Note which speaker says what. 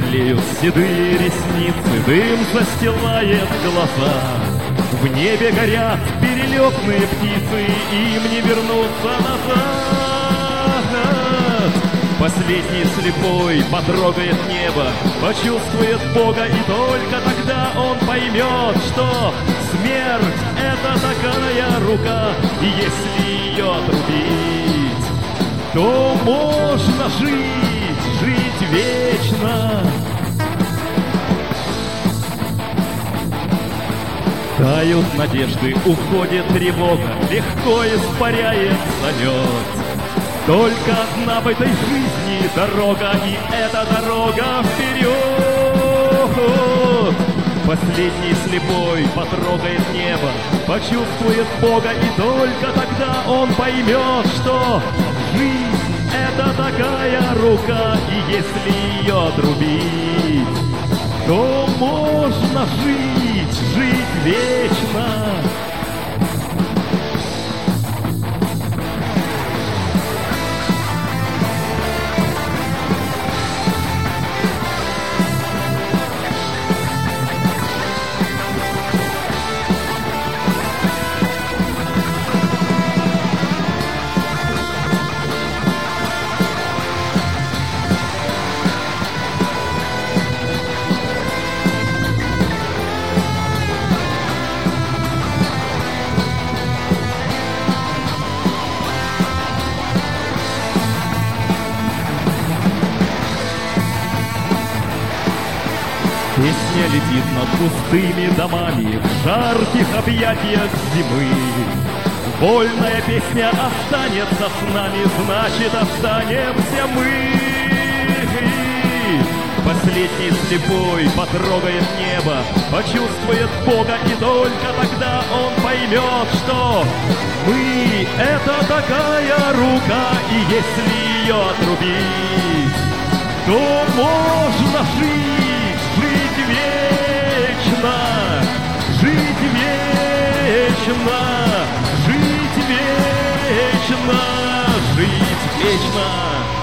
Speaker 1: Белеют седые ресницы, дым застилает глаза. В небе горят перелетные птицы, им не вернуться назад. Последний слепой потрогает небо, почувствует Бога, и только тогда он поймет, что смерть — это такая рука, и если ее отрубить, то можно жить вечно. Тают надежды, уходит тревога, легко испаряется лед. Только одна в этой жизни дорога, и эта дорога вперед. Последний слепой потрогает небо, почувствует Бога, и только тогда он поймет, что жизнь — это такая рука, и если ее отрубить, то можно жить вечно. Песня летит над пустыми домами в жарких объятиях зимы. Вольная песня останется с нами, значит, останемся мы. Последний слепой потрогает небо, почувствует Бога, и только тогда он поймет, что мы — это такая рука, и если ее отрубить, то можно жить вечно, жить вечно, жить вечно, жить вечно.